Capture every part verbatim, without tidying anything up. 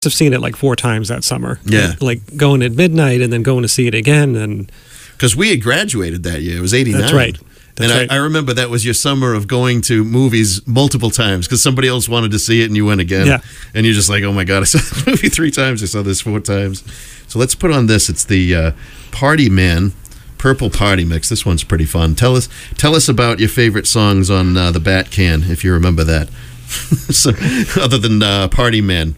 have seen it like four times that summer. Yeah. Like going at midnight and then going to see it again. And because we had graduated that year. It was eighty-nine. That's right. That's and right. I, I remember that was your summer of going to movies multiple times because somebody else wanted to see it and you went again. Yeah. And you're just like, oh my God, I saw the movie three times. I saw this four times. So let's put on this. It's the uh, Party Man Purple Party Mix. This one's pretty fun. Tell us tell us about your favorite songs on uh, the Bat Can, if you remember that. So, other than uh, Party Man.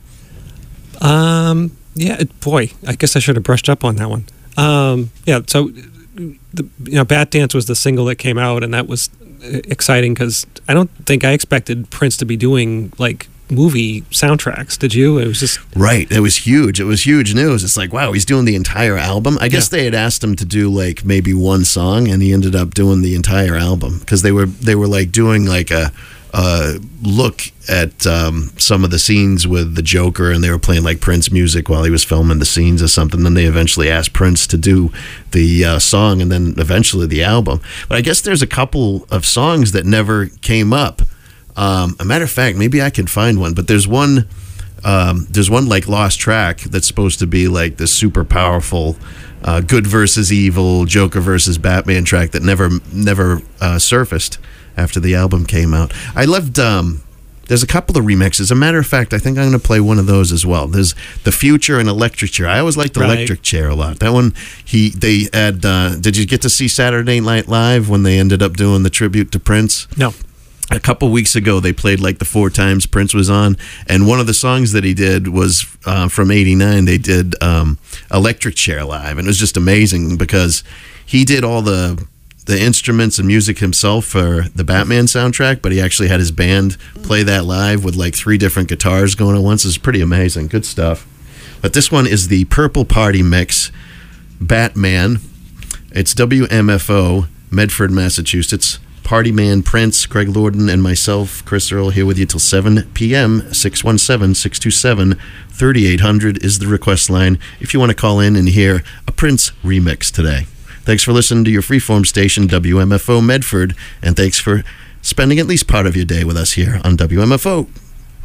Um, yeah, it, boy, I guess I should have brushed up on that one. Um, yeah, so, the, you know, Bat Dance was the single that came out, and that was exciting because I don't think I expected Prince to be doing, like, movie soundtracks. Did you? It was just... Right. It was huge. It was huge news. It's like, wow, he's doing the entire album. I guess Yeah. they had asked him to do, like, maybe one song, and he ended up doing the entire album because they were, they were, like, doing, like, a... Uh, look at um, some of the scenes with the Joker, and they were playing like Prince music while he was filming the scenes or something. Then they eventually asked Prince to do the uh, song and then eventually the album. But I guess there's a couple of songs that never came up. Um, a matter of fact, maybe I can find one, but there's one um, there's one like Lost Track that's supposed to be like the super powerful uh, good versus evil, Joker versus Batman track that never never uh, surfaced after the album came out. I loved, um, there's a couple of remixes. As a matter of fact, I think I'm going to play one of those as well. There's The Future and Electric Chair. I always liked Right. Electric Chair a lot. That one, he they had, uh, did you get to see Saturday Night Live when they ended up doing the tribute to Prince? No. A couple weeks ago, they played like the four times Prince was on, and one of the songs that he did was uh, from eighty-nine. They did um, Electric Chair live, and it was just amazing because he did all the the instruments and music himself for the Batman soundtrack, but he actually had his band play that live with like three different guitars going at once. It's pretty amazing. Good stuff. But this one is the Purple Party Mix Batman. It's W M F O, Medford, Massachusetts. Party Man, Prince, Greg Lorden, and myself, Chris Earl, here with you till seven p.m. six one seven, six two seven, three eight zero zero is the request line if you want to call in and hear a Prince remix today. Thanks for listening to your freeform station, W M F O Medford, and thanks for spending at least part of your day with us here on W M F O.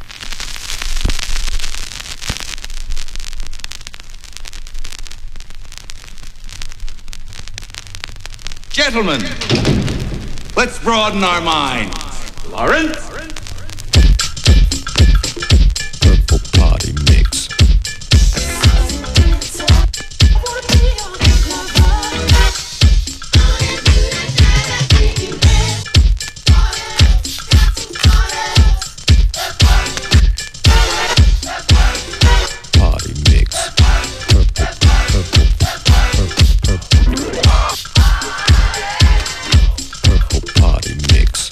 Gentlemen, let's broaden our minds. Lawrence? Purple Party Mix. Party Mix. Purple, purple, purple, purple. Purple Party Mix.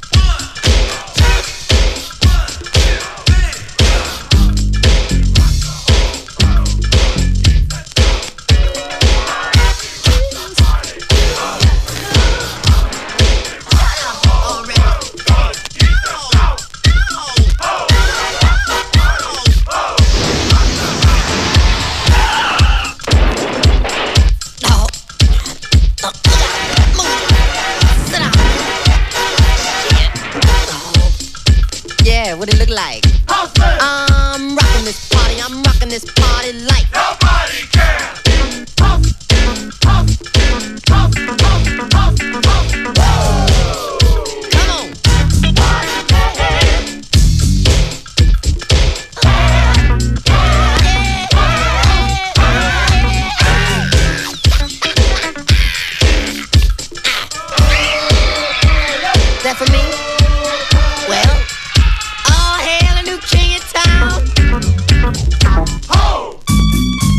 Yeah, what it look like? I'm rocking this party, I'm rocking this party like Nobody can! Come on. That for me? Well, all hail a new king in town. Ho!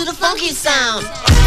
to the funky sound.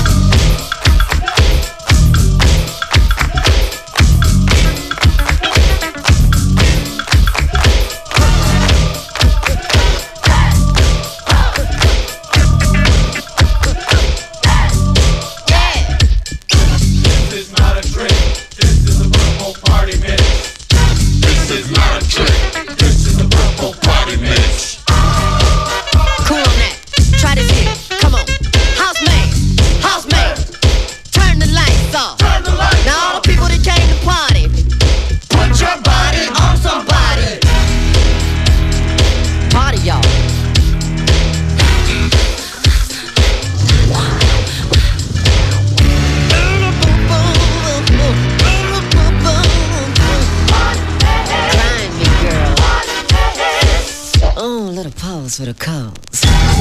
For the cause.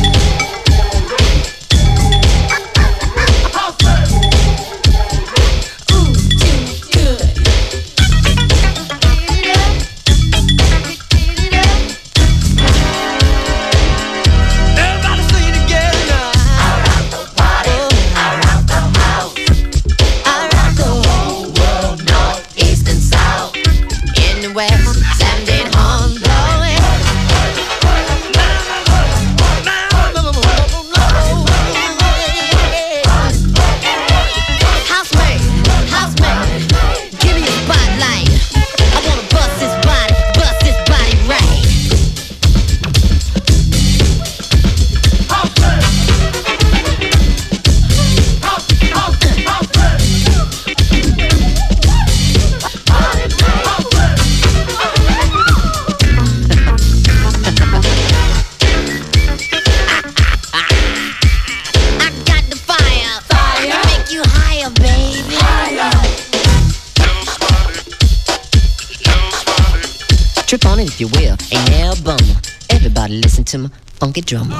Trip on it if you will, ain't there a bummer. Everybody listen to my funky drummer.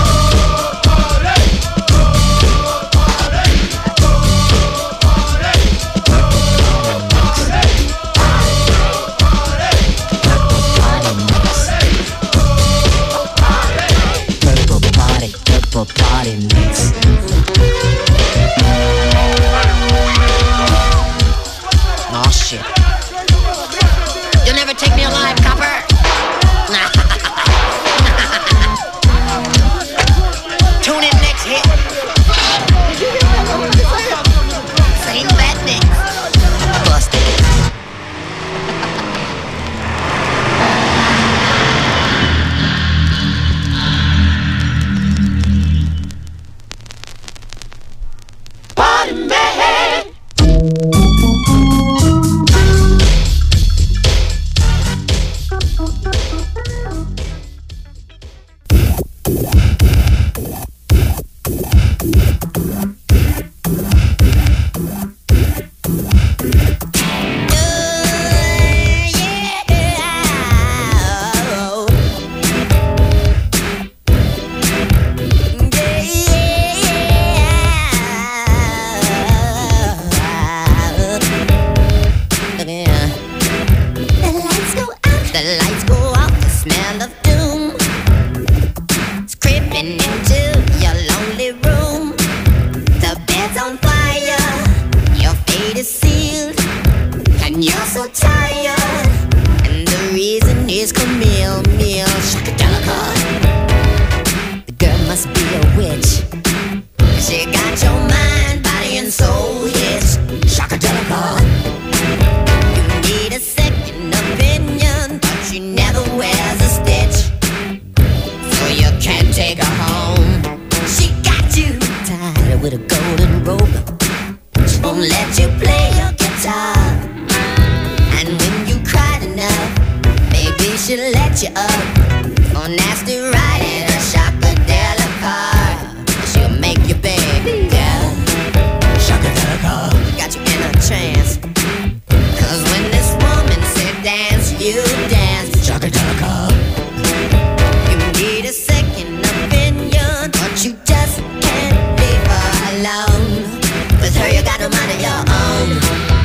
Purple party, purple party mix. Oh shit. You'll never take me alive, copper. Tune in next hit. Same bad mix. Busted. Party man.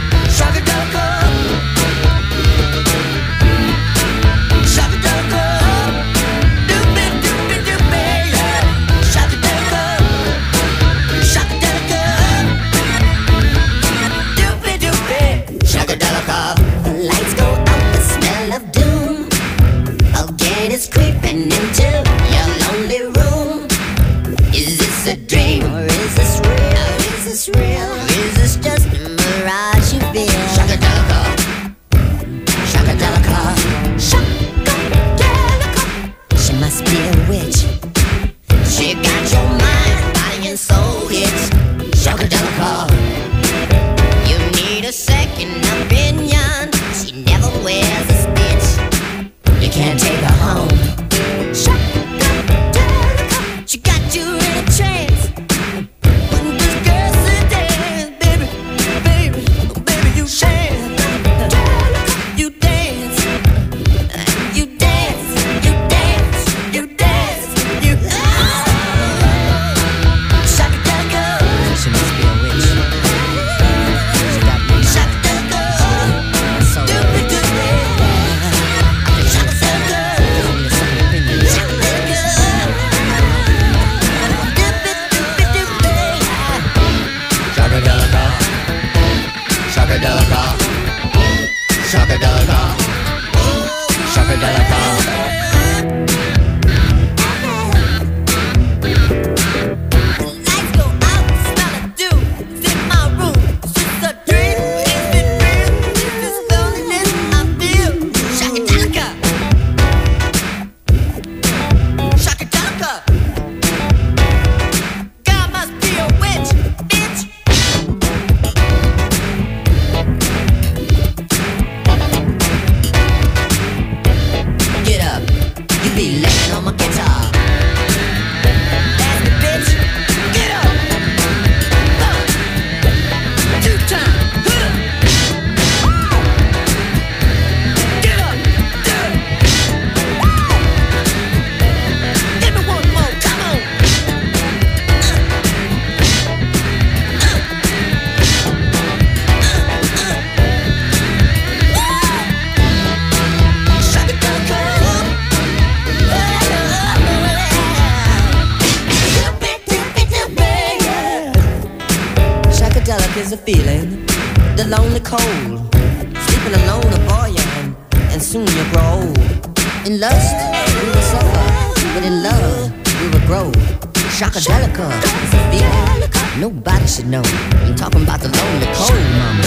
Shaka this a dream? Or is this real? Or is this real? Or is this just a mirage you feel? Shakadelica, Shakadelica, Shakadelica. She must be a witch. She got your mind, body and soul hits. Shakadelica. You need a second opinion. She never wears a stitch. You can't take her home. Shakadelica. She got you in a trance. When this girl said dance, baby, baby, baby, you dance. You dance. You dance. You dance. You dance. You Shakadelica. She must be a witch. She got me. Shakadelica. So Shakadelica. Shakadelica. Shakadelica. Shakadelica. Shakadelica. Lights go out, smell a dew. It's in my room. It's just a dream. Is it real? Is this loneliness I feel? Shakadelica. Shakadelica. God must be a witch, bitch. Get up. You be laying on my guitar. That's the bitch. Get up. Huh. Two time. Huh. Get up. Do it. Give me one more. Come on. Shakadelic is a feeling, the lonely cold, sleeping alone a boy young, and soon you grow old. In lust, we will suffer, but in love, we will grow. Shakadelica is a feeling, nobody should know. I'm talking about the lonely cold, mama.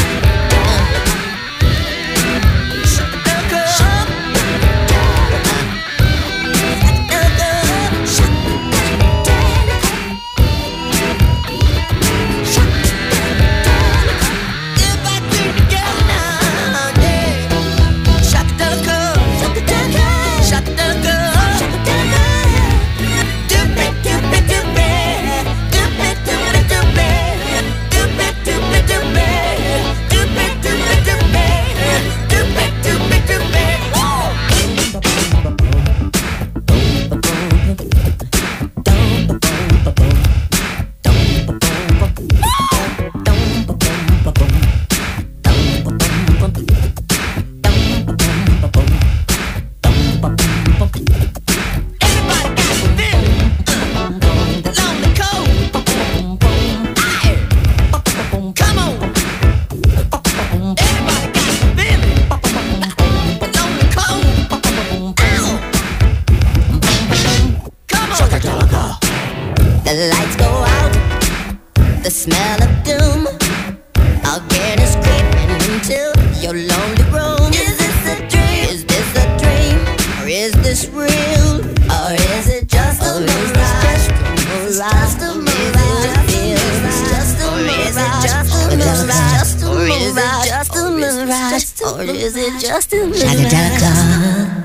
The lights go out, the smell of doom again is creeping into your lonely room. Is this a dream? Is this a dream? Or is this real? Or is it just a mirage? Just a mirage? Is this just a mirage? Just a mirage? Or is it just a mirage? Or is it just a mirage?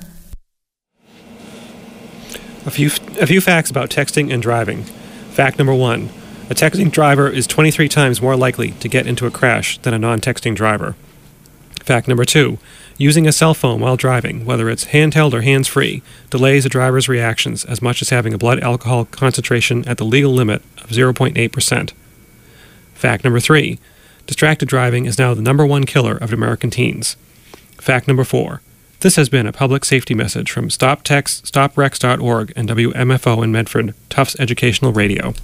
A few, a few facts about texting and driving. Fact number one. A texting driver is twenty-three times more likely to get into a crash than a non-texting driver. Fact number two. Using a cell phone while driving, whether it's handheld or hands-free, delays a driver's reactions as much as having a blood alcohol concentration at the legal limit of zero point eight percent. Fact number three. Distracted driving is now the number one killer of American teens. Fact number four. This has been a public safety message from Stop Text, Stop Rex dot org and W M F O in Medford, Tufts Educational Radio.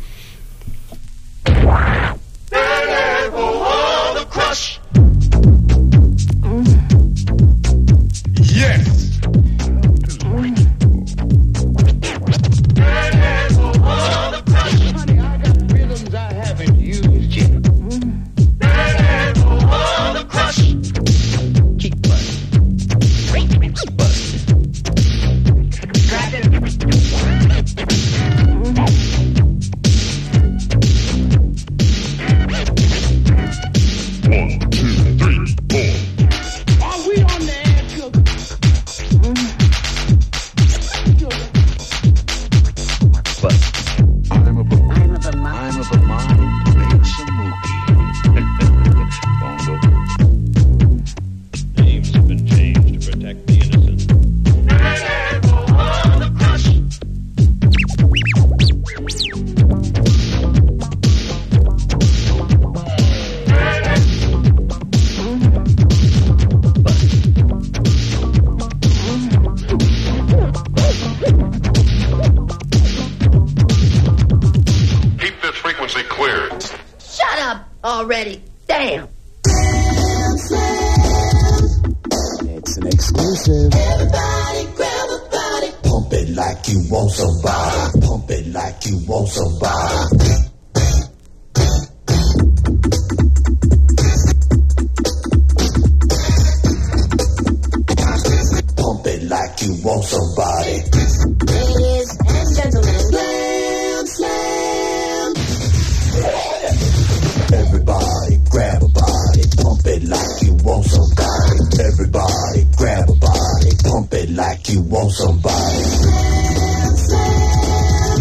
Yes. frequency cleared. Shut up already. Damn. It's an exclusive. Everybody grab a body. Pump it like you want somebody. Pump it like you want somebody. Pump it like you want somebody. Ladies and gentlemen, slam, slam. Everybody grab a body. Pump it like you want somebody. Everybody grab a body. Pump it like you want somebody. Slam, slam.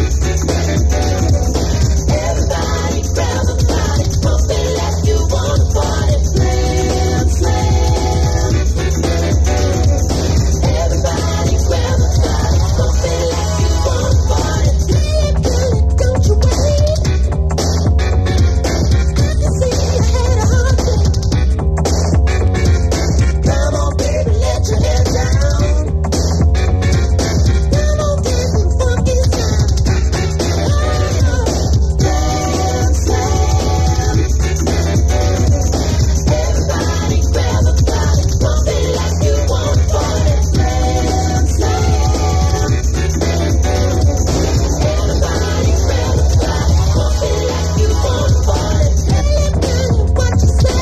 Everybody grab a body. Pump it like you want a party. Slam, slam. Everybody grab a body. Pump it like you want a party. Play it, girl, don't you worry. You see, I had a hard day. Come on, baby, let your hair down. Come on, give me funky sound. Slam, slam. Everybody grab a body, pump it like you want a party. Slam, slam. Everybody grab a body, pump it like you want a party. Play it, girl, what you say?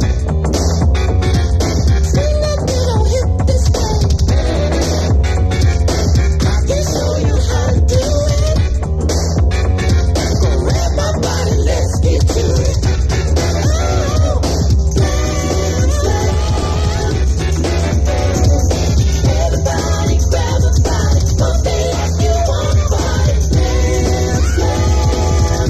Swing that little hip this way. I can show you how to do it. Grab my body, let's get to it. Oh, slam, slam. Everybody grab a body, pump it like you want a party. Slam, slam.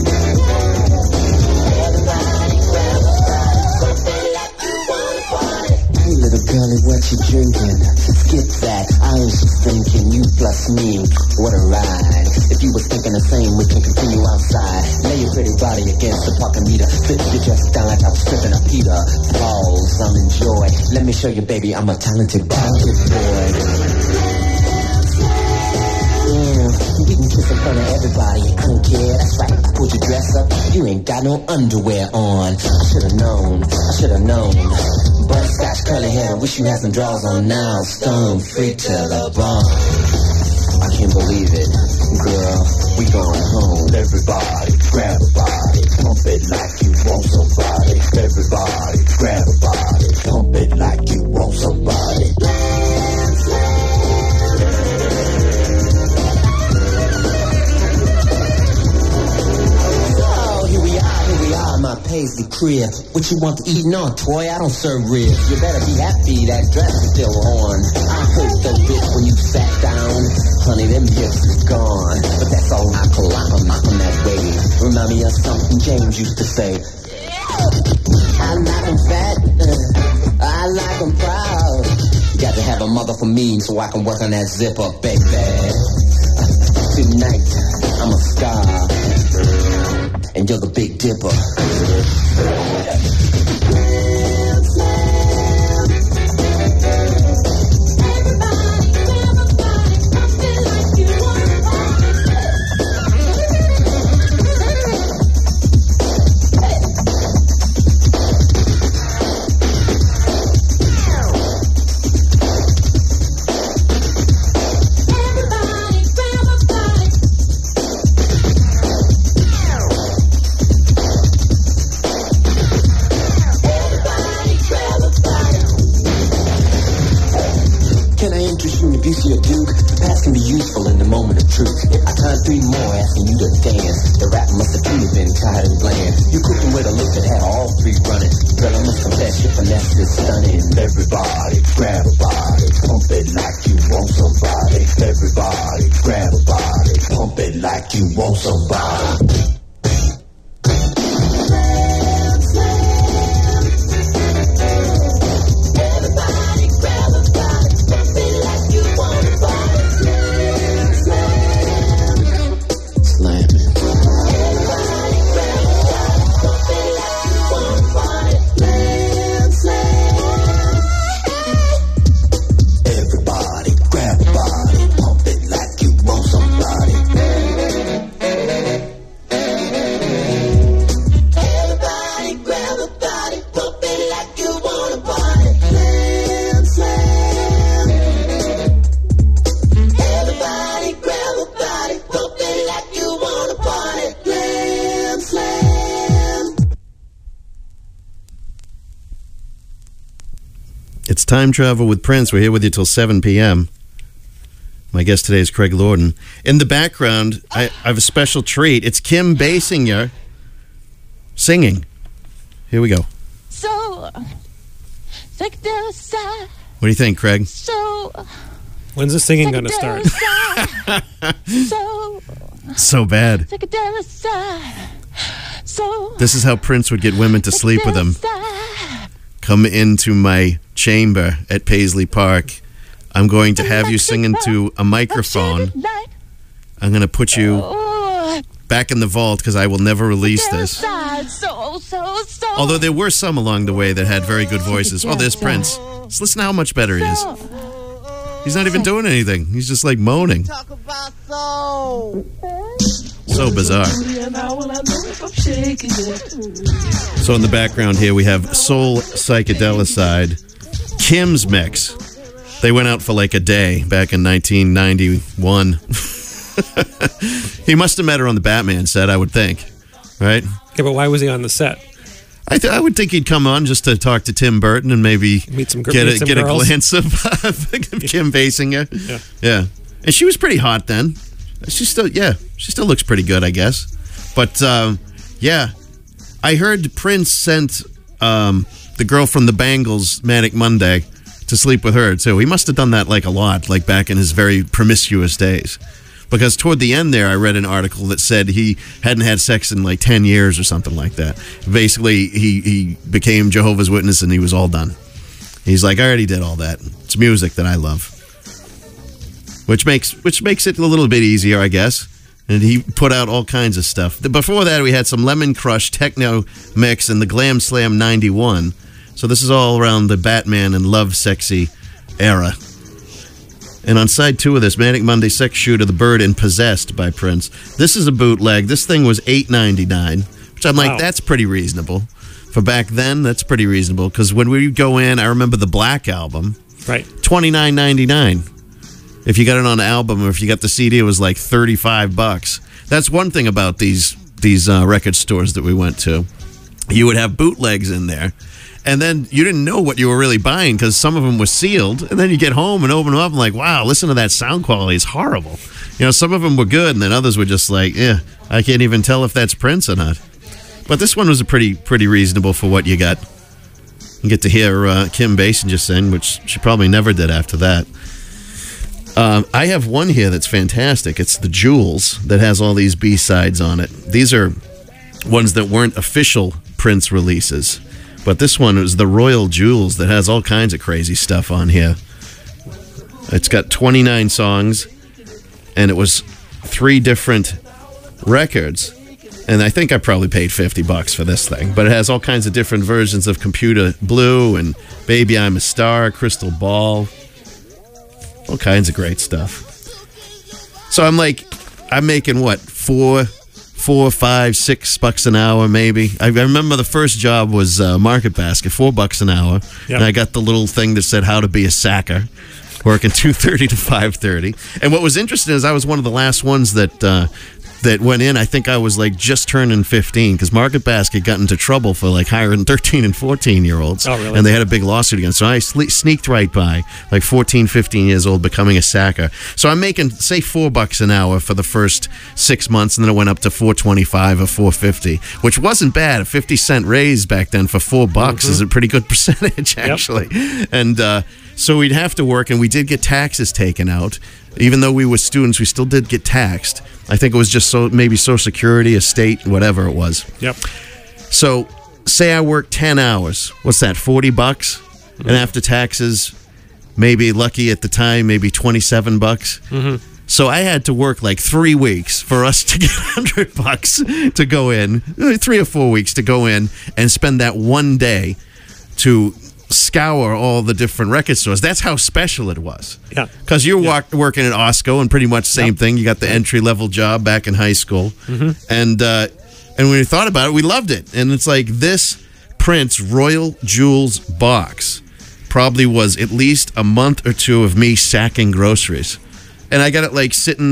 Everybody grab a body, pump it like you want a party. Hey, little girlie, what you drinking? Skip that. I was just thinking, you plus me, what a ride. If you was thinking the same, we can continue outside. Lay your pretty body against the parking meter. Flip your dress down like I was stripping a Peter. Balls, I'm enjoy. Let me show you, baby, I'm a talented, talented boy. Yeah, we can kiss in front of everybody. I don't care, that's right. I pulled your dress up, you ain't got no underwear on. I should've known, I should've known. Butterscotch curly hair, wish you had some drawers on now. Stone free to the bone. I can't believe it, girl, we going home. Everybody grab a body, pump it like you want somebody. Everybody grab a body, pump it like you want somebody. Slam, slam. So here we are, here we are, my paisley crib. What you want to eat? No, toy, I don't serve ribs. You better be happy that dress is still on. I heard that bitch when you sat down. Honey, them hips is gone. But that's all I call I'm knocking that wave. Remind me of something James used to say. I like 'em fat, uh, I like 'em proud. You got to have a mother for me so I can work on that zipper, baby. Tonight, I'm a star, and you're the Big Dipper. Slam, slam. Everybody grab a body, pump it like you want a party. Everybody grab a body. Everybody grab a body. Can I interest you if you see a duke? The past can be useful in the moment of truth. I timed three more asking you to dance. The rap must have truly been tired and bland. You cooking with a look that had all three running. Girl, I must confess your finesse is stunning. Everybody grab a body, pump it like you want somebody. Everybody grab a body, pump it like you want somebody. Slam, slam. Everybody grab a body, pump it like you want a party. Slam, slam. Slamming. Everybody grab a body, pump it like you want a party. Slam, slam. Everybody grab a body, pump it like you want somebody. Time Travel with Prince. We're here with you till seven p.m. My guest today is Craig Lorden. In the background, I, I have a special treat. It's Kim Basinger singing. Here we go. So, take the side. What do you think, Craig? So, When's the singing going to start? so, So bad. take the side. So, This is how Prince would get women to sleep with him. Come into my chamber at Paisley Park. I'm going to have you sing into a microphone. I'm going to put you back in the vault because I will never release this. So, so, so. Although there were some along the way that had very good voices. Oh, there's Prince. Just listen to how much better he is. He's not even doing anything. He's just like moaning. Talk about soul. So bizarre. So in the background here we have Soul Psychedelicide, Kim's mix. They went out for like a day back in nineteen ninety-one. He must have met her on the Batman set, I would think. Right? Yeah, but why was he on the set? I, th- I would think he'd come on just to talk to Tim Burton and maybe Meet some gr- get meet a some get girls. a glance of Kim Basinger. Yeah. Yeah, and she was pretty hot then. She still, yeah, she still looks pretty good, I guess. But um, yeah, I heard Prince sent um, the girl from the Bangles, Manic Monday, to sleep with her too. He must have done that like a lot, like back in his very promiscuous days. Because toward the end there, I read an article that said he hadn't had sex in like ten years or something like that. Basically, he, he became Jehovah's Witness and he was all done. He's like, I already did all that. It's music that I love. Which makes which makes it a little bit easier, I guess. And he put out all kinds of stuff. Before that, we had some Lemon Crush techno mix and the Glam Slam ninety-one. So this is all around the Batman and Love Sexy era. And on side two of this, Manic Monday Sex Shooter, The Bird, and Possessed by Prince. This is a bootleg. This thing was eight ninety-nine, which I'm like, Wow. that's pretty reasonable. For back then, that's pretty reasonable. Because when we go in, I remember the Black Album, Right. twenty-nine ninety-nine. If you got it on an album or if you got the C D, it was like thirty-five bucks. That's one thing about these these uh, record stores that we went to. You would have bootlegs in there. And then you didn't know what you were really buying because some of them were sealed. And then you get home and open them up and like, wow, listen to that sound quality. It's horrible. You know, some of them were good and then others were just like, yeah, I can't even tell if that's Prince or not. But this one was a pretty pretty reasonable for what you got. You get to hear uh, Kim Basinger sing, which she probably never did after that. Um, I have one here that's fantastic. It's the Jewels that has all these B-sides on it. These are ones that weren't official Prince releases. But this one is the Royal Jewels that has all kinds of crazy stuff on here. It's got twenty-nine songs, and it was three different records. And I think I probably paid fifty bucks for this thing. But it has all kinds of different versions of Computer Blue and Baby I'm a Star, Crystal Ball. All kinds of great stuff. So I'm like, I'm making what, four... Four, five, six bucks an hour, maybe. I, I remember the first job was uh, Market Basket, four bucks an hour, Yep. and I got the little thing that said how to be a sacker, working two thirty to five thirty. And what was interesting is I was one of the last ones that uh, that went in. I think I was like just turning fifteen because Market Basket got into trouble for like hiring thirteen and fourteen year olds, Oh, really? and they had a big lawsuit against. So I sle- sneaked right by, like fourteen, fifteen years old, becoming a sacker. So I'm making say four bucks an hour for the first six months, and then it went up to four twenty-five or four fifty, which wasn't bad. A fifty cent raise back then for four bucks is a pretty good percentage, actually. And uh, so we'd have to work, and we did get taxes taken out. Even though we were students, we still did get taxed. I think it was just so maybe Social Security, estate, whatever it was. Yep. So, say I worked ten hours. What's that, forty bucks? Mm-hmm. And after taxes, maybe lucky at the time, maybe twenty-seven bucks. Mm-hmm. So I had to work like three weeks for us to get one hundred bucks to go in, three or four weeks to go in and spend that one day to scour all the different record stores. That's how special it was. Yeah. Because you're Yeah. walk, working at Osco and pretty much same Yep. thing. You got the entry-level job back in high school. Mm-hmm. And, uh, and when we thought about it, we loved it. And it's like this Prince Royal Jewels box probably was at least a month or two of me sacking groceries. And I got it like sitting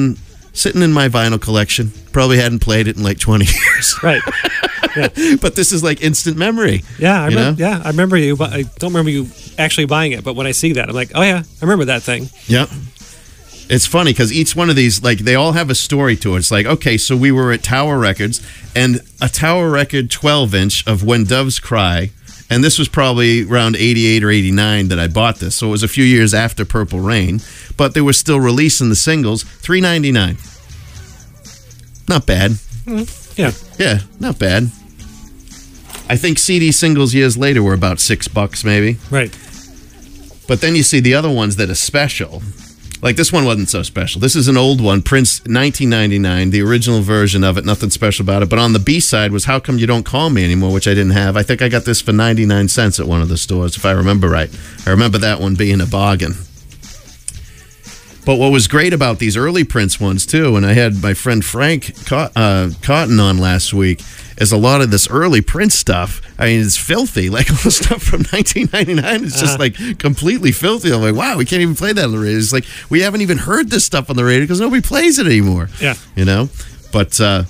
sitting in my vinyl collection. Probably hadn't played it in like twenty years. Right. Yeah. But this is like instant memory. Yeah, I you remember. know? Yeah, I remember you, but I don't remember you actually buying it. But when I see that, I'm like, oh yeah, I remember that thing. Yep. It's funny because each one of these, like, they all have a story to it. It's like, okay, so we were at Tower Records, and a Tower Record twelve inch of When Doves Cry, and this was probably around eighty-eight or eighty-nine that I bought this, so it was a few years after Purple Rain, but they were still releasing the singles, three ninety-nine. Not bad. Yeah. Yeah, not bad. I think C D singles years later were about six bucks maybe. Right. But then you see the other ones that are special. Like this one wasn't so special. This is an old one, Prince, nineteen ninety-nine, the original version of it, nothing special about it. But on the B side was How Come You Don't Call Me Anymore, which I didn't have. I think I got this for ninety-nine cents at one of the stores, if I remember right. I remember that one being a bargain. But what was great about these early Prince ones, too, and I had my friend Frank Cot- uh, Cotton on last week, is a lot of this early Prince stuff. I mean, it's filthy. Like all the stuff from nineteen ninety-nine is just Uh-huh. like completely filthy. I'm like, wow, we can't even play that on the radio. It's like we haven't even heard this stuff on the radio because nobody plays it anymore. Yeah. You know? But uh,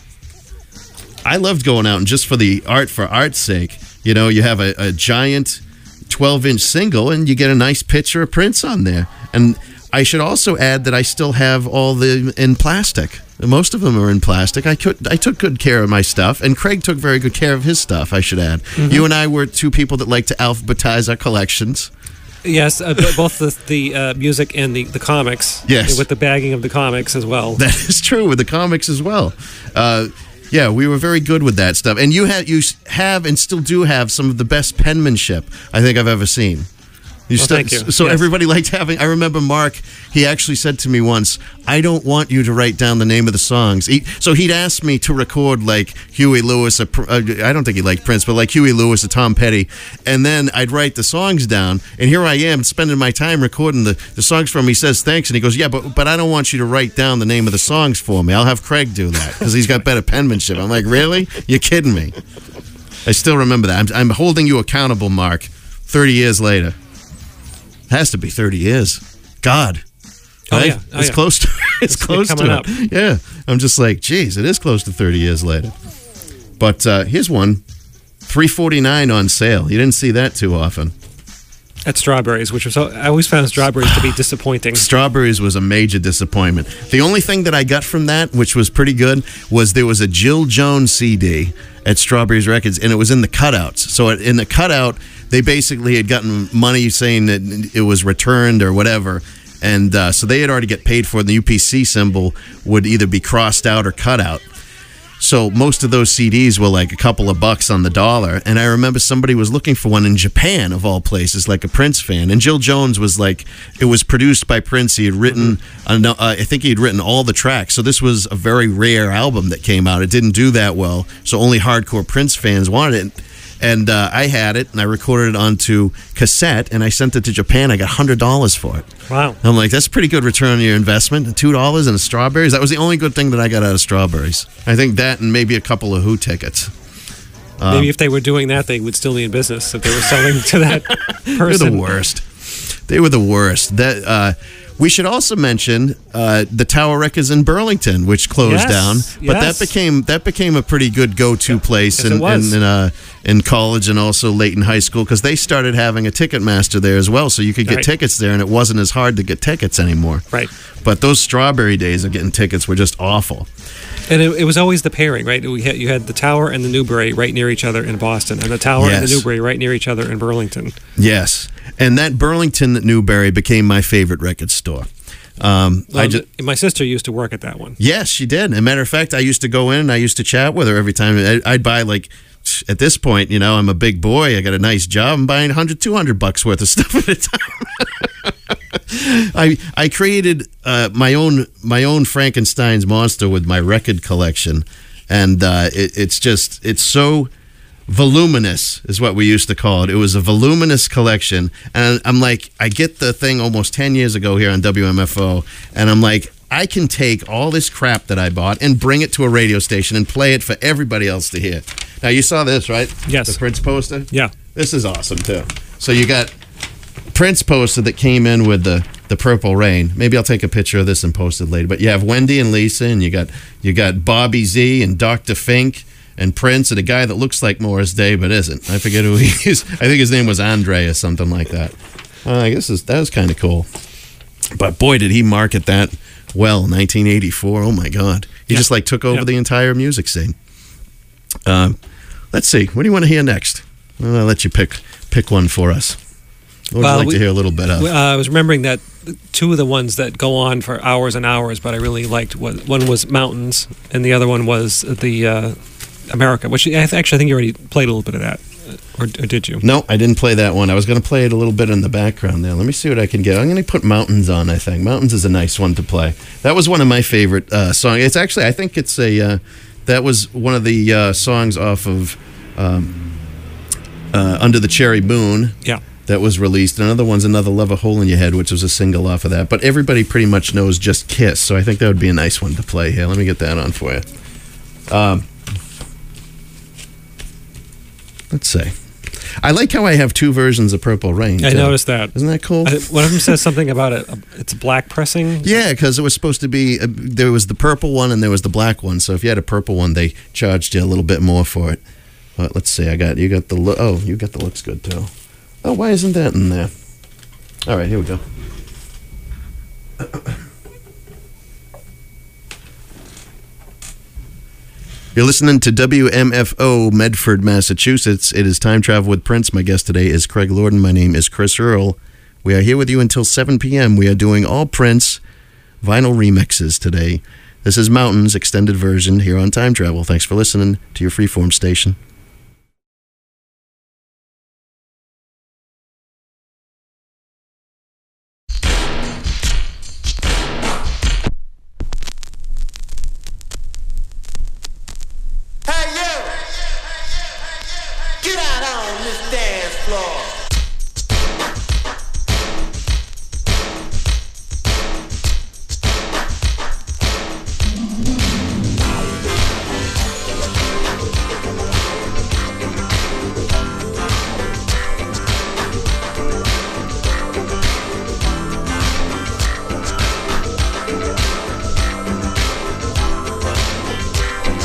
I loved going out and just for the art for art's sake, you know, you have a, a giant twelve inch single and you get a nice picture of Prince on there. And I should also add that I still have all the in plastic. Most of them are in plastic. I could, I took good care of my stuff, and Craig took very good care of his stuff, I should add. Mm-hmm. You and I were two people that like to alphabetize our collections. Yes, uh, b- both the, the uh, music and the, the comics. Yes. With the bagging of the comics as well. That is true with the comics as well. Uh, yeah, we were very good with that stuff. And you have, you have and still do have some of the best penmanship I think I've ever seen. You Well, stu- thank you. So Yes. everybody liked having. I remember Mark. He actually said to me once, "I don't want you to write down the name of the songs." He, so he'd asked me to record like Huey Lewis. A, Pr- uh, I don't think he liked Prince, but like Huey Lewis, or Tom Petty, and then I'd write the songs down. And here I am spending my time recording the, the songs for him. He says thanks, and he goes, "Yeah, but but I don't want you to write down the name of the songs for me. I'll have Craig do that because he's got better penmanship." I'm like, "Really? You're kidding me?" I still remember that. I'm, I'm holding you accountable, Mark. Thirty years later. Has to be thirty years. God. Oh, Right? yeah. Oh, it's yeah. close to it's, It's close coming to up. it. Yeah. I'm just like, geez, it is close to thirty years later. But uh, here's one. three forty-nine on sale. You didn't see that too often. At Strawberries, which was so, I always found Strawberries to be disappointing. Strawberries was a major disappointment. The only thing that I got from that, which was pretty good, was there was a Jill Jones C D at Strawberries Records, and it was in the cutouts. So in the cutout, they basically had gotten money saying that it was returned or whatever, and uh, so they had already get paid for it. The U P C symbol would either be crossed out or cut out. So most of those C Ds were like a couple of bucks on the dollar. And I remember somebody was looking for one in Japan, of all places, like a Prince fan. And Jill Jones was like, it was produced by Prince. He had written, Mm-hmm. uh, I think he had written all the tracks. So this was a very rare album that came out. It didn't do that well. So only hardcore Prince fans wanted it. And uh, I had it, and I recorded it onto cassette, and I sent it to Japan. I got one hundred dollars for it. Wow. I'm like, that's a pretty good return on your investment. two dollars and a Strawberries. That was the only good thing that I got out of Strawberries. I think that and maybe a couple of Who tickets. Um, Maybe if they were doing that, they would still be in business if they were selling to that They're person. the worst. They were the worst. That uh, we should also mention uh, the Tower Records in Burlington, which closed Yes, down. But yes. that became that became a pretty good go-to place Yes, in it was. in, in, uh, in college and also late in high school because they started having a Ticketmaster there as well, so you could get Right. tickets there, and it wasn't as hard to get tickets anymore. Right. But those Strawberry days of getting tickets were just awful. And it, it was always the pairing, right? We had, you had the Tower and the Newbury right near each other in Boston, and the Tower and Yes. the Newbury right near each other in Burlington. Yes, and that Burlington Newberry became my favorite record store. Um, I Well, just. my sister used to work at that one. Yes, she did. As a matter of fact, I used to go in and I used to chat with her every time. I- I'd buy like, at this point, you know, I'm a big boy. I got a nice job. I'm buying one hundred, two hundred bucks worth of stuff at a time. I I created uh, my own my own Frankenstein's monster with my record collection, and uh, it, it's just it's so voluminous is what we used to call it. It was a voluminous collection, and I'm like, I get the thing almost ten years ago here on W M F O, and I'm like, I can take all this crap that I bought and bring it to a radio station and play it for everybody else to hear. Now, you saw this, right? Yes. The Prince poster? Yeah. This is awesome, too. So you got Prince poster that came in with the the Purple Rain. Maybe I'll take a picture of this and post it later. But you have Wendy and Lisa, and you got you got Bobby Z and Doctor Fink and Prince, and a guy that looks like Morris Day but isn't. I forget who he is. I think his name was Andre or something like that. Uh, I guess this, that was kind of cool. But boy, did he market that well, nineteen eighty-four. Oh my God, he Yeah. just like took over Yeah. the entire music scene. Um, let's see. What do you want to hear next? I'll let you pick pick one for us. What would Well, you like we- to hear a little bit of? Uh, I was remembering that two of the ones that go on for hours and hours, but I really liked was one was Mountains, and the other one was the uh, America, which I th- actually I think you already played a little bit of that, or, or did you? No, I didn't play that one. I was going to play it a little bit in the background there. Let me see what I can get. I'm going to put Mountains on, I think. Mountains is a nice one to play. That was one of my favorite uh, songs. It's actually, I think it's a, uh, that was one of the uh, songs off of um, uh, Under the Cherry Moon. Yeah. That was released. Another one's Another Love, a Hole in Your Head, which was a single off of that. But everybody pretty much knows Just Kiss, so I think that would be a nice one to play here. Let me get that on for you. Um, let's see. I like how I have two versions of Purple Rain. I too. noticed that. Isn't that cool? I, one of them says something about it. It's black pressing. Yeah, because it was supposed to be, uh, there was the purple one and there was the black one. So if you had a purple one, they charged you a little bit more for it. But let's see, I got, you got the, lo- oh, you got the looks good too. Oh, why isn't that in there? All right, here we go. You're listening to W M F O, Medford, Massachusetts. It is Time Travel with Prince. My guest today is Craig Lorden. My name is Chris Earl. We are here with you until seven p.m. We are doing all Prince vinyl remixes today. This is Mountains, extended version here on Time Travel. Thanks for listening to your freeform station. Hey, you! Get out on this dance floor.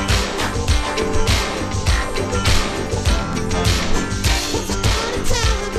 Tell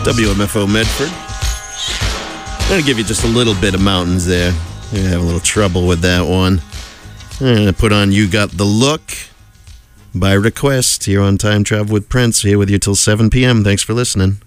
W M F O Medford. I'm going to give you just a little bit of mountains there. You're going to have a little trouble with that one. I'm going to put on You Got the Look by request here on Time Travel with Prince. Here with you till seven p.m. Thanks for listening.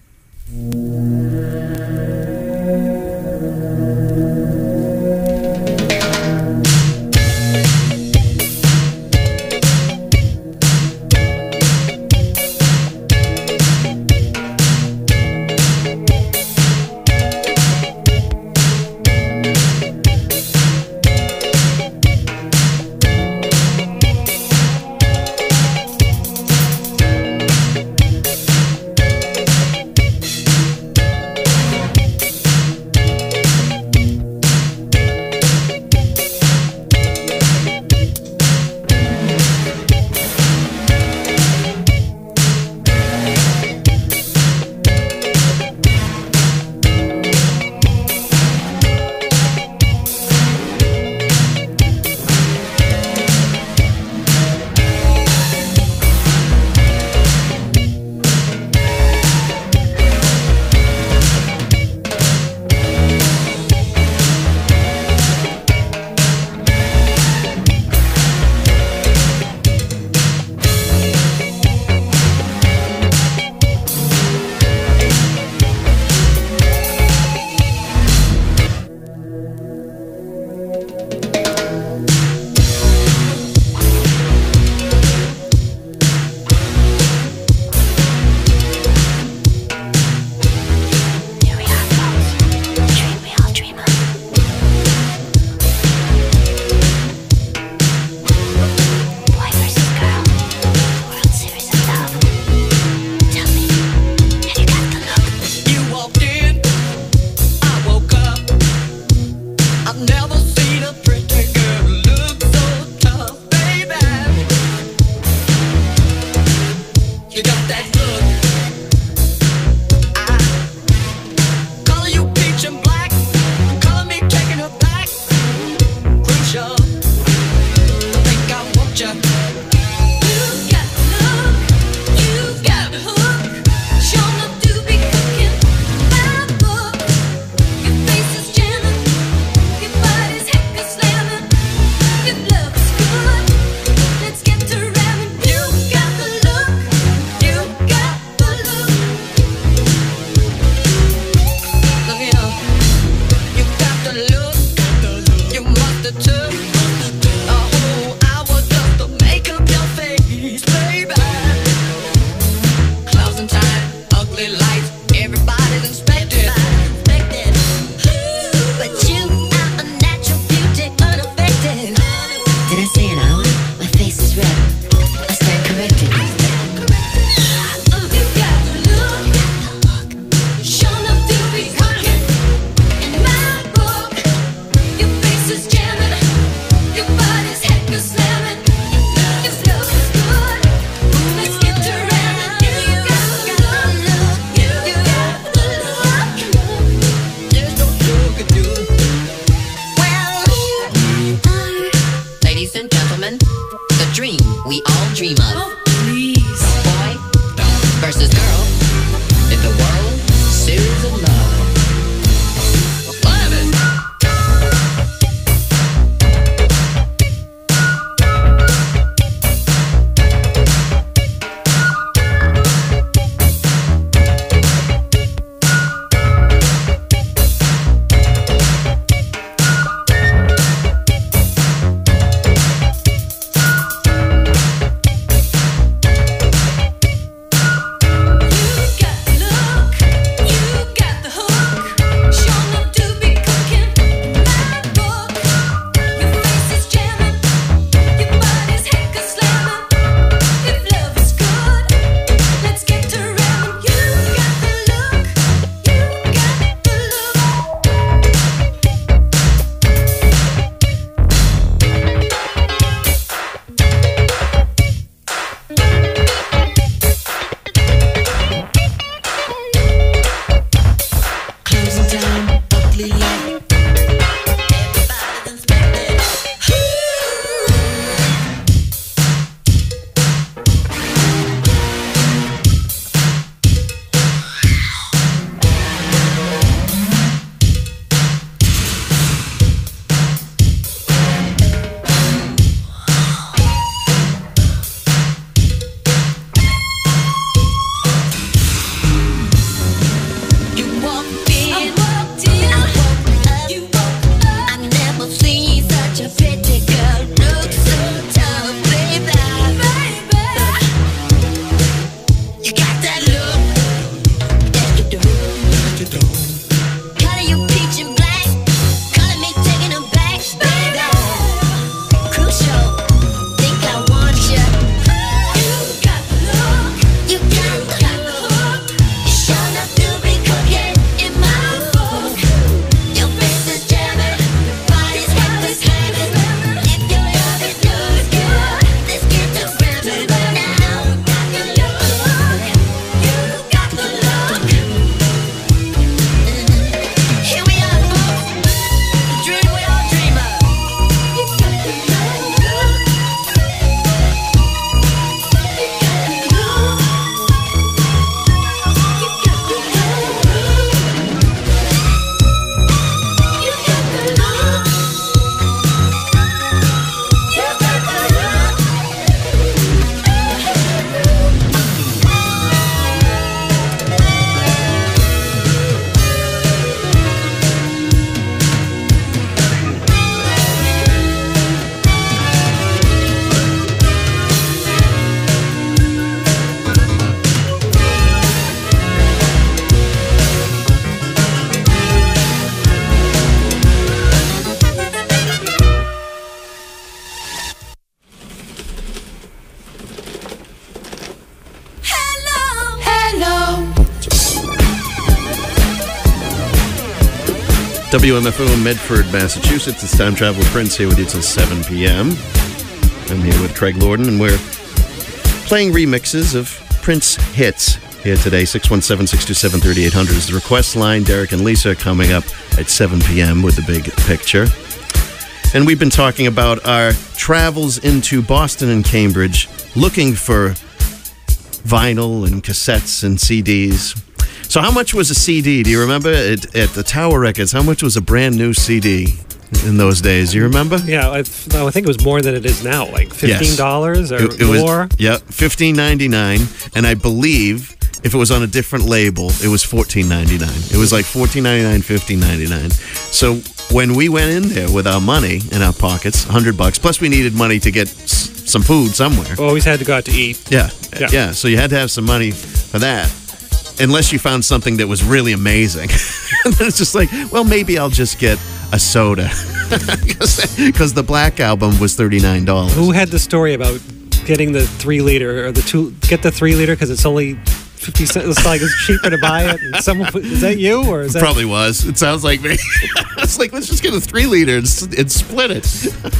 W M F O in Medford, Massachusetts. It's Time Travel with Prince here with you till seven p.m. I'm here with Craig Lorden, and we're playing remixes of Prince hits here today. six one seven, six two seven, three eight zero zero is the request line. Derek and Lisa are coming up at seven p.m. with the big picture. And we've been talking about our travels into Boston and Cambridge, looking for vinyl and cassettes and C Ds. So how much was a C D? Do you remember at, at the Tower Records? How much was a brand new C D in those days? Do you remember? Yeah, I, no, I think it was more than it is now, like fifteen dollars Yes. or It- it more. Was, yeah, fifteen ninety-nine, and I believe if it was on a different label, it was fourteen ninety-nine. It was like fourteen ninety-nine, fifteen ninety-nine. So when we went in there with our money in our pockets, one hundred bucks, plus we needed money to get s- some food somewhere. We always had to go out to eat. Yeah, Yeah. yeah. So you had to have some money for that, unless you found something that was really amazing. And then it's just like, well, maybe I'll just get a soda, because the Black Album was thirty-nine dollars. Who had the story about getting the three liter or the two? Get the three liter because it's only fifty cents. It's like it's cheaper to buy it. And someone put, is that you or is that Probably was. It sounds like me. It's like, let's just get a three liter and, s- and split it.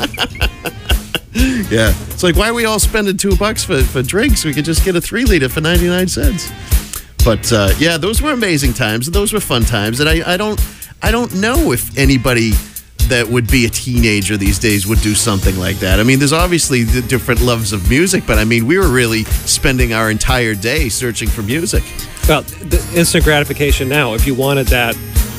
Yeah. It's like, why are we all spending two bucks for, for drinks? We could just get a three liter for ninety-nine cents. But uh, yeah, those were amazing times. Those were fun times. And I, I don't I don't know if anybody that would be a teenager these days would do something like that. I mean, there's obviously the different loves of music, but I mean, we were really spending our entire day searching for music. Well, the instant gratification now. If you wanted that,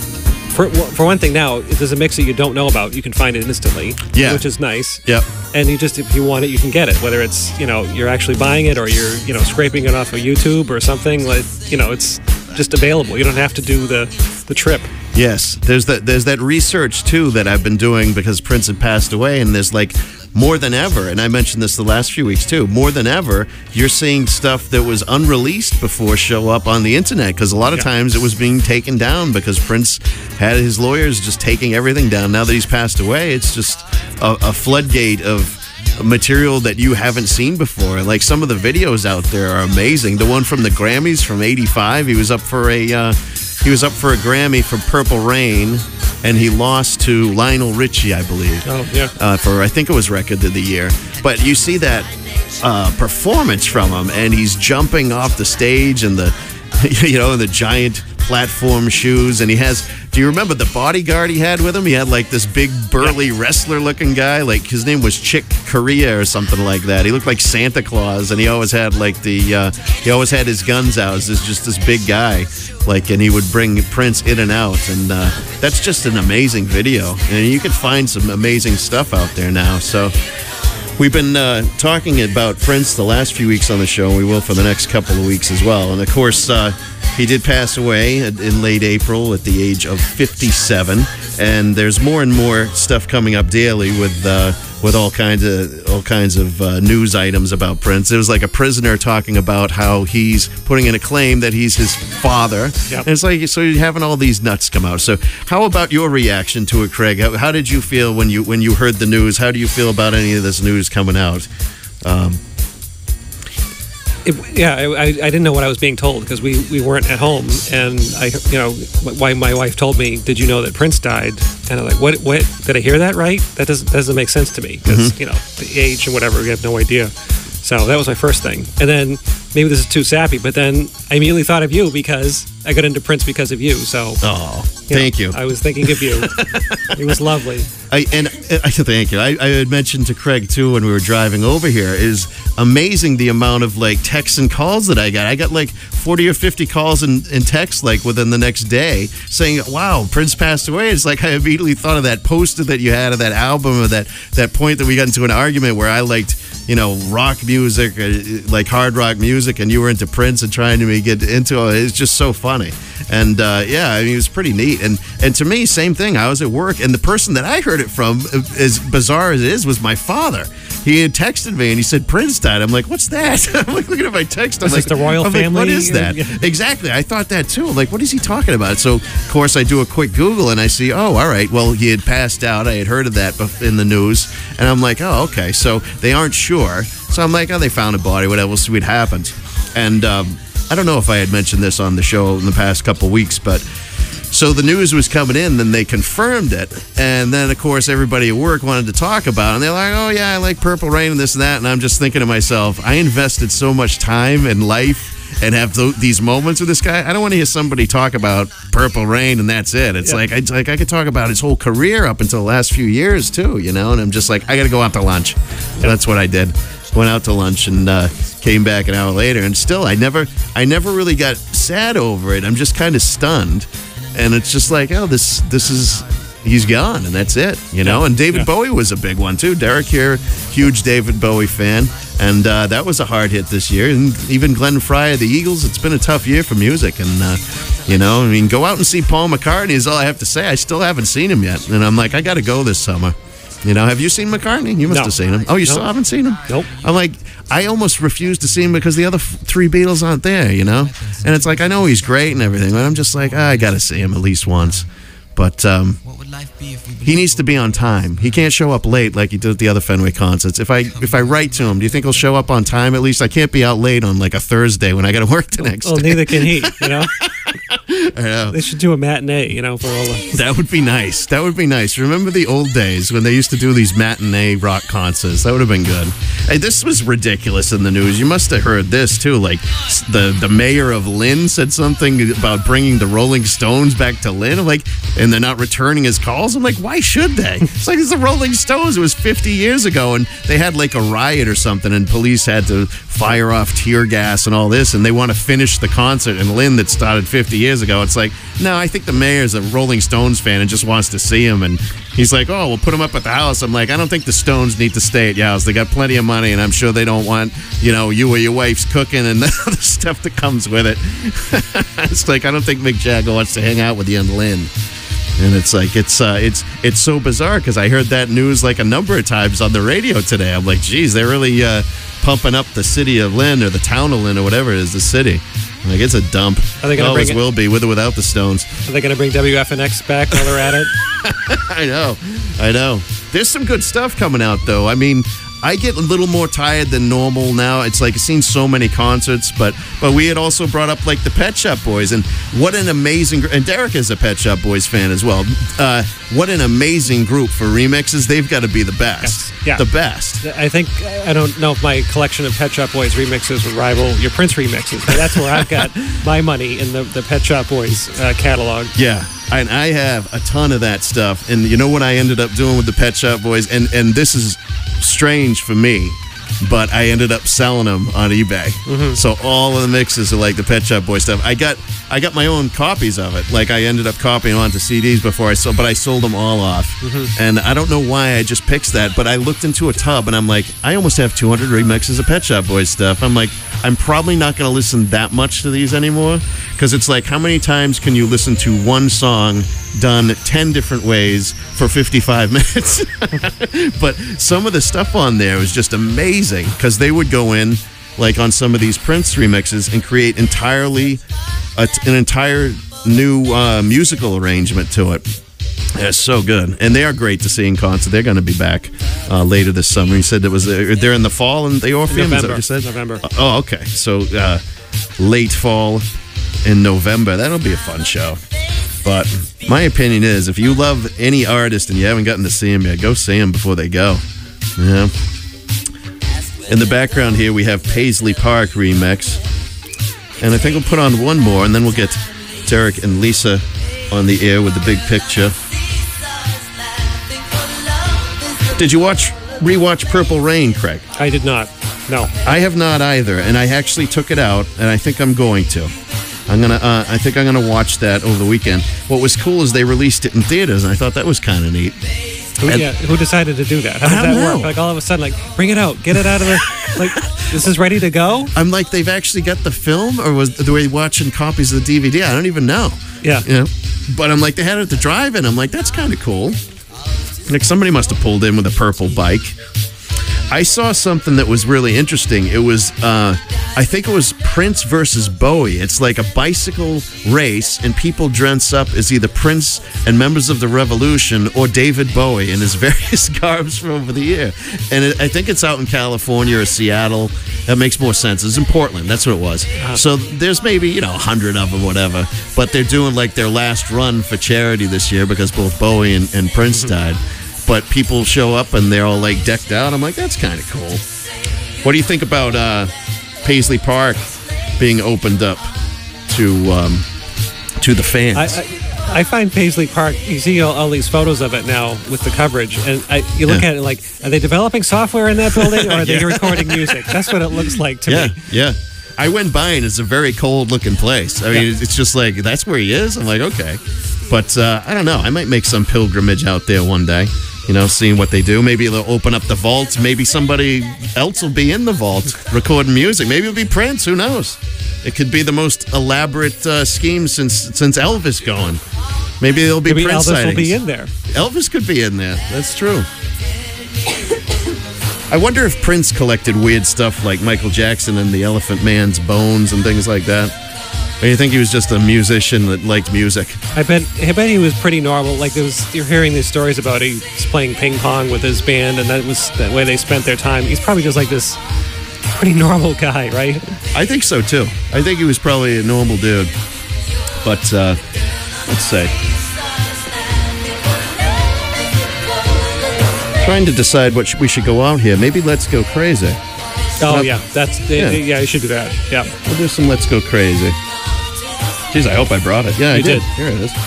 for for one thing, now if there's a mix that you don't know about, you can find it instantly. Yeah. which is nice. Yep. And you just, if you want it, you can get it. Whether it's, you know, you're actually buying it or you're, you know, scraping it off of YouTube or something. Like, you know, it's just available. You don't have to do the the trip. Yes, there's that. There's that research too that I've been doing because Prince had passed away, and there's like more than ever. And I mentioned this the last few weeks too. More than ever, you're seeing stuff that was unreleased before show up on the internet because a lot of Yeah. times it was being taken down because Prince had his lawyers just taking everything down. Now that he's passed away, it's just a, a floodgate of material that you haven't seen before. Like some of the videos out there are amazing. The one from the Grammys from eighty-five, he was up for a uh, he was up for a Grammy for Purple Rain, and he lost to Lionel Richie, I believe. Oh, yeah. Uh, for I think it was Record of the Year. But you see that uh, performance from him, and he's jumping off the stage and the you know the giant platform shoes, and he has. Do you remember the bodyguard he had with him? He had like this big burly wrestler looking guy. Like his name was Chick Corea or something like that. He looked like Santa Claus, and he always had like the uh, he always had his guns out. As just this big guy, like, and he would bring Prince in and out, and uh, that's just an amazing video. And you can find some amazing stuff out there now. So. We've been uh, talking about Prince the last few weeks on the show, and we will for the next couple of weeks as well. And of course, uh, he did pass away in late April at the age of fifty-seven. And there's more and more stuff coming up daily with uh, with all kinds of all kinds of uh, news items about Prince. There was like a prisoner talking about how he's putting in a claim that he's his father. Yep. And it's like, so you're having all these nuts come out. So how about your reaction to it, Craig? How, how did you feel when you when you heard the news? How do you feel about any of this news coming out? Um, It, yeah, I, I I didn't know what I was being told because we, we weren't at home, and I, you know, why my wife told me, "Did you know that Prince died?" And I'm like, "What? What? Did I hear that right? That doesn't doesn't make sense to me because you know the age and whatever. We have no idea." So that was my first thing, and then maybe this is too sappy, but then I immediately thought of you because I got into Prince because of you. So oh, you know, thank you. I was thinking of you. It was lovely. I, and I thank you. I, I had mentioned to Craig too when we were driving over here. Is amazing the amount of like texts and calls that I got. I got like forty or fifty calls and, and texts like within the next day saying, "Wow, Prince passed away." It's like I immediately thought of that poster that you had of that album, or that that point that we got into an argument where I liked, you know, rock music, uh, like hard rock music, and you were into Prince and trying to get into it. It's just so funny. And uh, yeah, I mean, it was pretty neat. And and to me, same thing. I was at work, and the person that I heard it from, as bizarre as it is, was my father. He had texted me, and he said Prince died. I'm like, what's that? I'm like looking at my text. I'm Is like, this the royal I'm like, family? what is that? Yeah. Exactly. I thought that too. I'm like, what is he talking about? So of course I do a quick Google, and I see, oh, all right. Well, he had passed out. I had heard of that bef- in the news, and I'm like, oh, okay. So they aren't sure. So I'm like, oh, they found a body. Whatever. We'll see what happens. And um, I don't know if I had mentioned this on the show in the past couple weeks, but So the news was coming in, then they confirmed it, and then of course everybody at work wanted to talk about it, and they're like, oh yeah, I like Purple Rain and this and that, and I'm just thinking to myself, I invested so much time and life and have th- these moments with this guy. I don't want to hear somebody talk about Purple Rain and that's it. It's Yeah. like, I, like I could talk about his whole career up until the last few years too, you know, and I'm just like, I got to go out to lunch. So that's what I did. Went out to lunch and uh, came back an hour later, and still I never I never really got sad over it. I'm just kind of stunned, and it's just like, oh, this this is he's gone, and that's it, you know. Yeah. And David Yeah. Bowie was a big one too. Derek here, huge David Bowie fan, and uh, that was a hard hit this year. And even Glenn Frey of the Eagles, it's been a tough year for music, and uh, you know, I mean, go out and see Paul McCartney is all I have to say. I still haven't seen him yet, and I'm like, I got to go this summer. You know, have you seen McCartney? You must No. have seen him. Oh, you Nope. still haven't seen him? Nope. I'm like, I almost refuse to see him because the other f- three Beatles aren't there, you know? And it's like, I know he's great and everything, but I'm just like, ah, I got to see him at least once. But um, he needs to be on time. He can't show up late like he did at the other Fenway concerts. If I if I write to him, do you think he'll show up on time at least? I can't be out late on like a Thursday when I got to work the next Well, day. neither can he. You know, I know. they should do a matinee. You know, for all the. That would be nice. That would be nice. Remember the old days when they used to do these matinee rock concerts? That would have been good. Hey, this was ridiculous in the news. You must have heard this too. Like the the mayor of Lynn said something about bringing the Rolling Stones back to Lynn. I'm like, and they're not returning his calls. I'm like, why should they? It's like it's the Rolling Stones. It was fifty years ago, and they had like a riot or something, and police had to fire off tear gas and all this, and they want to finish the concert in Lynn that started fifty years ago. It's like, no, I think the mayor's a Rolling Stones fan and just wants to see him, and he's like, oh, we'll put him up at the house. I'm like, I don't think the Stones need to stay at your house. They got plenty of money, and I'm sure they don't want, you know, you or your wife's cooking and the other stuff that comes with it. It's like, I don't think Mick Jagger wants to hang out with you in Lynn. And it's like, it's uh, it's it's so bizarre because I heard that news like a number of times on the radio today. I'm like, geez, they're really uh, pumping up the city of Lynn or the town of Lynn or whatever it is, the city. Like, it's a dump. Are they It gonna always bring it- will be, with or without the Stones. Are they going to bring W F N X back while they're at it? I know, I know. There's some good stuff coming out, though. I mean, I get a little more tired than normal now. It's like I've seen so many concerts, but but we had also brought up like the Pet Shop Boys, and what an amazing gr- and Derek is a Pet Shop Boys fan as well. Uh, what an amazing group for remixes. They've got to be the best, Yes. Yeah. the best. I think I don't know if my collection of Pet Shop Boys remixes would rival your Prince remixes, but that's where I've got my money in the, the Pet Shop Boys uh, catalog. Yeah, and I have a ton of that stuff. And you know what I ended up doing with the Pet Shop Boys? And and this is strange for me, but I ended up selling them on eBay. Mm-hmm. So all of the mixes are like the Pet Shop Boys stuff. I got I got my own copies of it. Like I ended up copying onto C Ds before I sold, but I sold them all off. Mm-hmm. And I don't know why I just picked that, but I looked into a tub and I'm like, I almost have two hundred remixes of Pet Shop Boys stuff. I'm like, I'm probably not going to listen that much to these anymore, because it's like, how many times can you listen to one song done ten different ways for fifty-five minutes? But some of the stuff on there was just amazing, because they would go in like on some of these Prince remixes and create entirely a, an entire new uh, musical arrangement to it. Yeah, it's so good, and they are great to see in concert. They're going to be back uh, later this summer. You said it was uh, they're in the fall in the Orpheum. Is that what you said? November. Uh, oh, okay. So uh, late fall in November. That'll be a fun show. But my opinion is, if you love any artist and you haven't gotten to see them yet, go see them before they go. Yeah. In the background here, we have Paisley Park remix, and I think we'll put on one more, and then we'll get Derek and Lisa on the air with the big picture. Did you watch rewatch Purple Rain, Craig? I did not. No. I have not either, and I actually took it out, and I think I'm going to. I'm gonna. Uh, I think I'm gonna watch that over the weekend. What was cool is they released it in theaters, and I thought that was kind of neat. Who, And- yeah, who decided to do that? How does I don't that work? know. Like all of a sudden, like bring it out, get it out of the. Like this is ready to go. I'm like, they've actually got the film, or was they were watching copies of the D V D? I don't even know. Yeah. You know, but I'm like, they had it at the drive-in. I'm like, that's kind of cool. Like somebody must have pulled in with a purple bike. I saw something that was really interesting. It was, uh, I think it was Prince versus Bowie. It's like a bicycle race, and people dress up as either Prince and members of the Revolution or David Bowie in his various garbs from over the year. And it, I think it's out in California or Seattle. That makes more sense. It's in Portland. That's what it was. So there's maybe, you know, a hundred of them, whatever. But they're doing like their last run for charity this year because both Bowie and, and Prince died. But people show up and they're all like decked out. I'm like, that's kind of cool. What do you think about uh, Paisley Park being opened up to um, to the fans? I, I, I find Paisley Park, you see all, all these photos of it now with the coverage, and I, you look Yeah. at it like, are they developing software in that building, or are they Yeah. recording music? That's what it looks like to yeah, me. yeah. I went by and it's a very cold looking place. I mean, Yeah. it's just like, that's where he is? I'm like, okay. But uh, I don't know. I might make some pilgrimage out there one day, you know, seeing what they do. Maybe they'll open up the vault. Maybe somebody else will be in the vault recording music. Maybe it'll be Prince. Who knows? It could be the most elaborate uh, scheme since since Elvis going. Maybe there'll be Maybe Prince Elvis sightings. will be in there. Elvis could be in there. That's true. I wonder if Prince collected weird stuff like Michael Jackson and the Elephant Man's bones and things like that. Or you think he was just a musician that liked music? I bet I bet he was pretty normal. Like there was, you're hearing these stories about he's playing ping pong with his band, and that was the way they spent their time. He's probably just like this pretty normal guy, right? I think so too. I think he was probably a normal dude. But uh, let's see. Trying to decide what sh- we should go out here. Maybe Let's Go Crazy. Oh Well, yeah, that's yeah. yeah. yeah. You should do that. Yeah. We'll do some Let's Go Crazy. Jeez, I hope I brought it. Yeah, I You did. did. Here it is.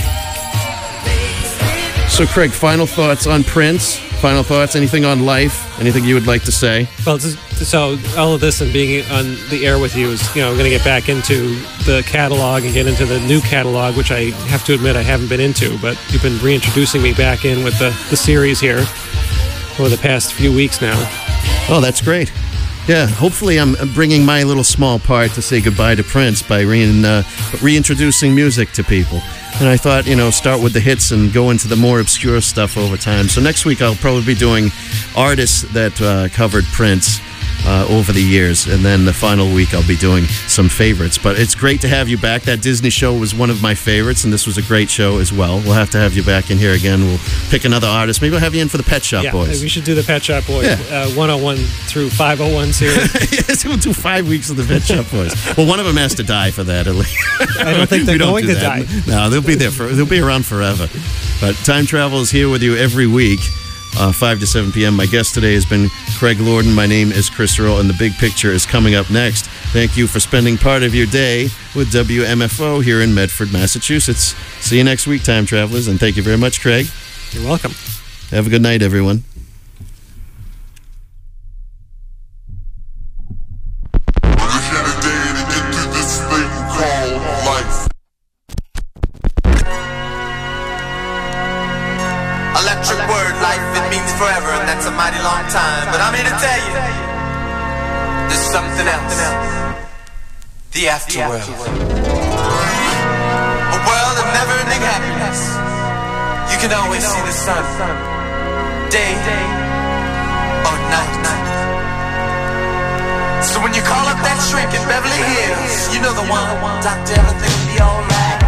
So, Craig, final thoughts on Prince? Final thoughts? Anything on life? Anything you would like to say? Well, this, so all of this and being on the air with you is, you know, I'm going to get back into the catalog and get into the new catalog, which I have to admit I haven't been into, but you've been reintroducing me back in with the, the series here over the past few weeks now. Oh, that's great. Yeah, hopefully I'm bringing my little small part to say goodbye to Prince by re- uh, reintroducing music to people. And I thought, you know, start with the hits and go into the more obscure stuff over time. So next week I'll probably be doing artists that uh, covered Prince uh, over the years. And then the final week I'll be doing some favorites. But it's great to have you back. That Disney show was one of my favorites, and this was a great show as well. We'll have to have you back in here again. We'll pick another artist. Maybe we'll have you in for the Pet Shop yeah, Boys. we should do the Pet Shop Boys, Yeah. uh, one oh one through five oh one series. Yes, we'll do five weeks of the Pet Shop Boys. Well, one of them has to die for that, at least. I don't think they're We don't going do to that. die. No, they'll be there for. They'll be around forever. But Time Travel is here with you every week, uh, five to seven p.m. My guest today has been Craig Lorden. My name is Chris Earl, and the big picture is coming up next. Thank you for spending part of your day with W M F O here in Medford, Massachusetts. See you next week, Time Travelers, and thank you very much, Craig. You're welcome. Have a good night, everyone. Electric word, life, it means forever, and that's a mighty long time. But I'm here to tell you, there's something else. The afterworld. A world of never-ending happiness. You can always see the sun, day or night. So when you call up that shrink in Beverly Hills, you know the one, Doctor, everything will be alright.